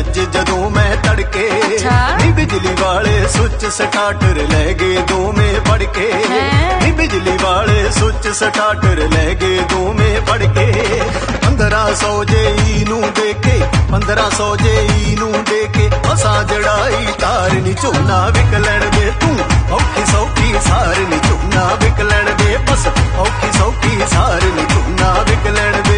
अज जदों मैं तड़के। नी बिजली वाले सुच स्टार्टर लै गए दोवें फड़ के। नी बिजली वाले सुच स्टार्टर लै गए दोवें फड़ के। 1500 जेई नू दे के 1500 जेई नू दे के असां जड़ाई तार नी झोना विक लैण दे। तू औखी सौखी सार नी झोना विक लैण दे। बस औखी सौखी सार नी झोना विक लैण दे।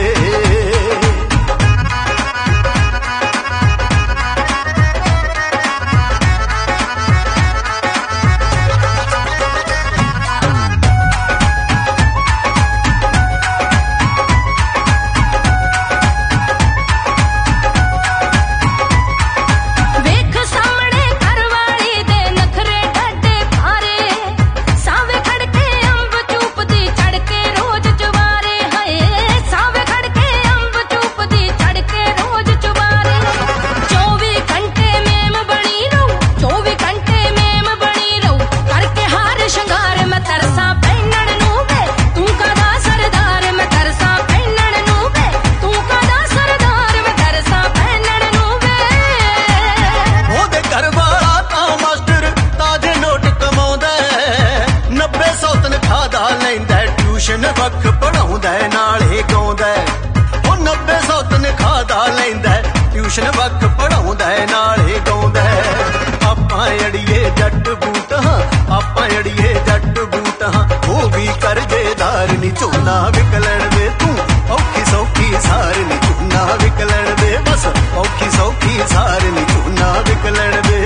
ट्यूशन वक्त पढ़ाउंदा नाले गाउंदा। 90 तनखाह दा लैंदा ट्यूशन वक्त पढ़ाउंदा नाले गाउंदा। आपां अड़िए जट बूट हां आपां अड़िए जट बूट हां वो भी करजेदार नी झोना विक लैण दे। तू औखी सौखी सार नी झोना विक लैण दे। बस औखी सौखी सार नी झोना विक लैण दे।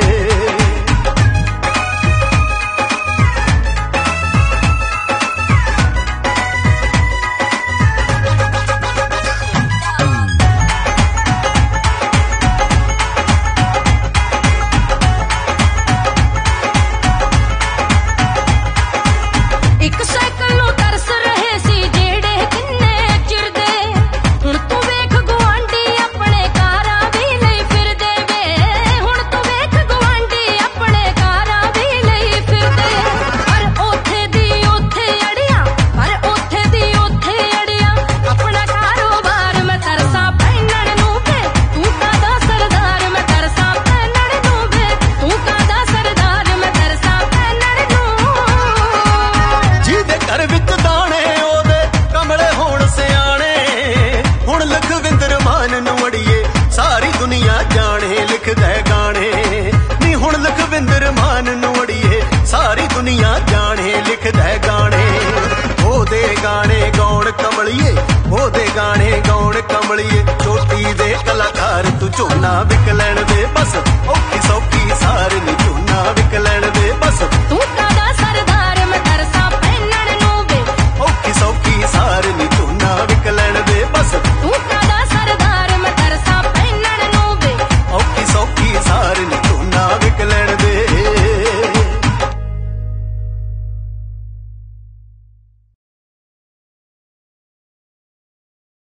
सारी दुनिया जाने लिखदा गाने नी हुण लखविंदर मान नू अड़िए। सारी दुनिया जाने लिखदा गाने। ओदे गाने गौण कमलिए ओदे गाने गौण कमलिए। चोटी दे कलाकार तू झोना विक लैण दे। बस